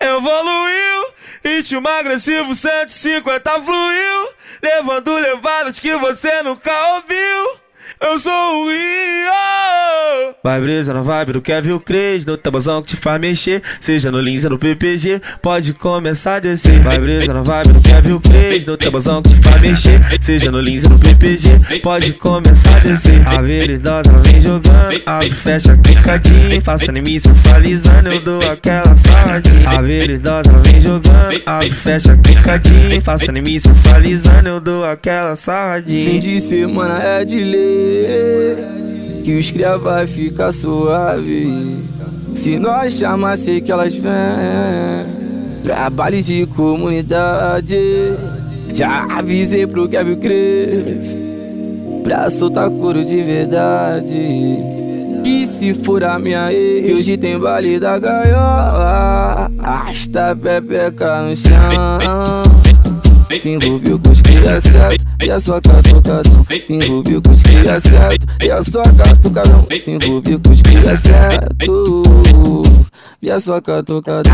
Evoluiu, ritmo agressivo 150 fluiu, levando levadas que você nunca ouviu. Eu sou o Rio. Vai brisa na vibe do Kevin Cres, no tabuzão que te faz mexer, seja no Linza no PPG, pode começar a descer. Vai brisa na vibe do Kevin Cres, no tabuzão que te faz mexer, seja no Linza no PPG, pode começar a descer. A veridosa ela vem jogando, abre, fecha, clicadinho, faça em mim sensualizando, eu dou aquela sarradinha. A veridosa ela vem jogando, abre, fecha, clicadinho, faça em mim sensualizando, eu dou aquela sarradinha. Fim de semana é de lei, que os cria vai ficar suave. Se nós chamar, sei que elas vêm pra baile de comunidade. Já avisei pro Kevin Cres pra soltar couro de verdade. Que se for a minha ex, hoje tem baile da gaiola, arrasta pepeca no chão. Se envolveu com os cria certo e a sua catucadão. Se envolveu com os cria certo e a sua catucadão. Se envolveu com os cria certo e a sua catucadão.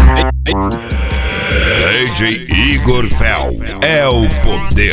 DJ Igor Fel é o poder.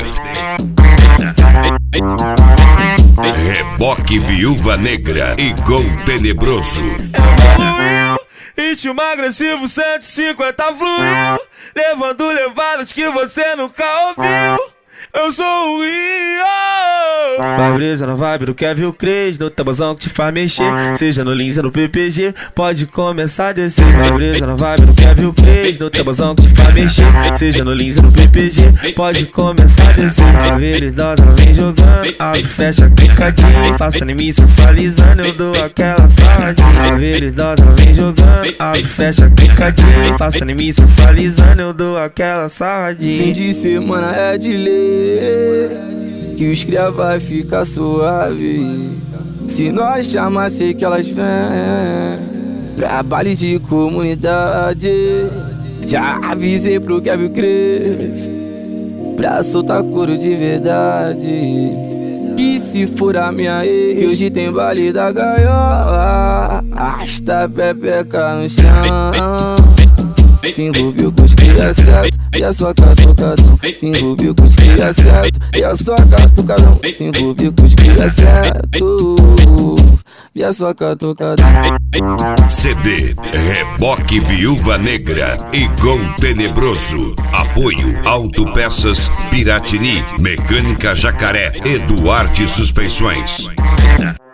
Reboque Viúva Negra e Gol Tenebroso. Evoluiu, ritmo agressivo 150 fluiu, levando levadas que você nunca ouviu. Eu sou o Rio. Vai brisa na vibe do Kevin Cres, no tabuzão que te faz mexer, seja no Linza no PPG, pode começar a descer. Vai brisa na vibe do Kevin Cres, no tabuzão que te faz mexer, seja no Linza no PPG, pode começar a descer. A veridosa ela vem jogando, abre, fecha, clicadinho, faça em mim sensualizando, eu dou aquela sarradinha. A veridosa ela vem jogando, abre, fecha, clicadinho, faça em mim sensualizando, eu dou aquela sarradinha. Fim de semana é de lei, que os cria vai ficar suave. Se nós chamar, sei que elas vêm pra baile de comunidade. Já avisei pro Kevin Cres pra soltar couro de verdade. Que se for a minha ex, hoje tem baile da gaiola, arrasta pepeca no chão. Se envolveu com os cria certo e a sua catucadão. Se envolveu com os cria certo e a sua catucadão. Se envolveu com os cria certo e a sua catucadão. CD Reboque Viúva Negra e Gol Tenebroso. Apoio Autopeças Piratini, Mecânica Jacaré, Eduardo Suspensões.